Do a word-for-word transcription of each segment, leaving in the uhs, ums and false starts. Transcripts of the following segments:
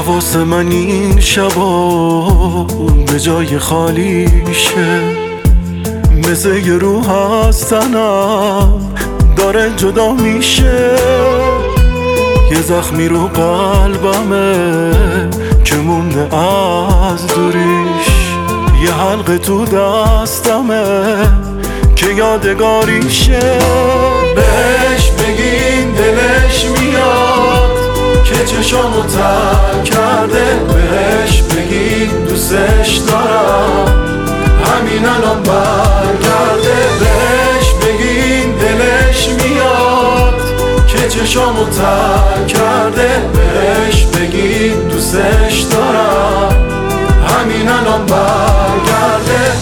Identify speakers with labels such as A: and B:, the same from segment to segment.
A: حواس من این شبا به جای خالیشه، مثل یه روح از تنم داره جدا میشه. یه زخمی رو قلبمه که مونده از دوریش، یه حلقه تو دستمه که یادگاریشه. بهش بگین دلش میاد که چشامو تر کرده، بهش بگین دوستش دارم همین الان برگرده. بهش بگین دلش میاد که چشامو تر کرده، بهش بگین دوستش دارم همین الان برگرده.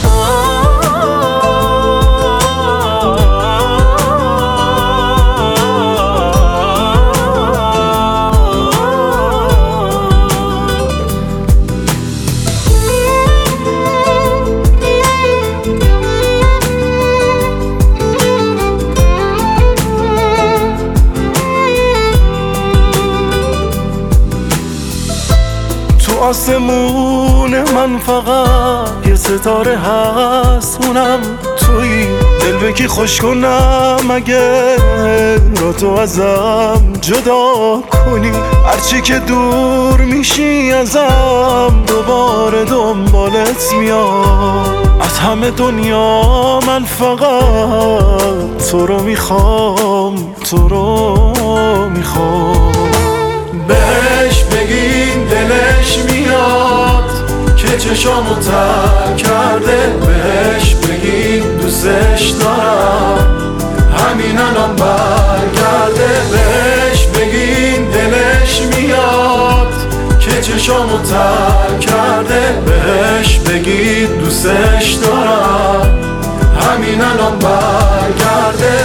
A: تو آسمون من فقط یه ستاره هست، اونم توی دل بکی خوش کنم اگه را تو ازم جدا کنی. هرچی که دور میشی ازم دوباره دنبالت میام. از همه دنیا من فقط تو رو میخوام، تو رو میخوام. بهش بگین دلش میاد که چشامو تر کرده، بهش بگین دوستش دارم همین الان برگرده. بهش بگین دلش میاد که چشامو تر کرده، بهش بگین دوستش دارم همین الان برگرده.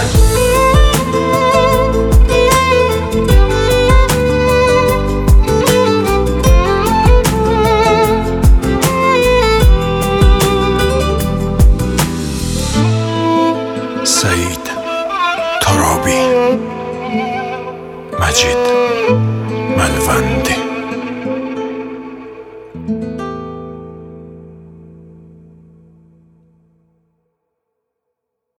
B: سعید ترابی، مجید ملوندی.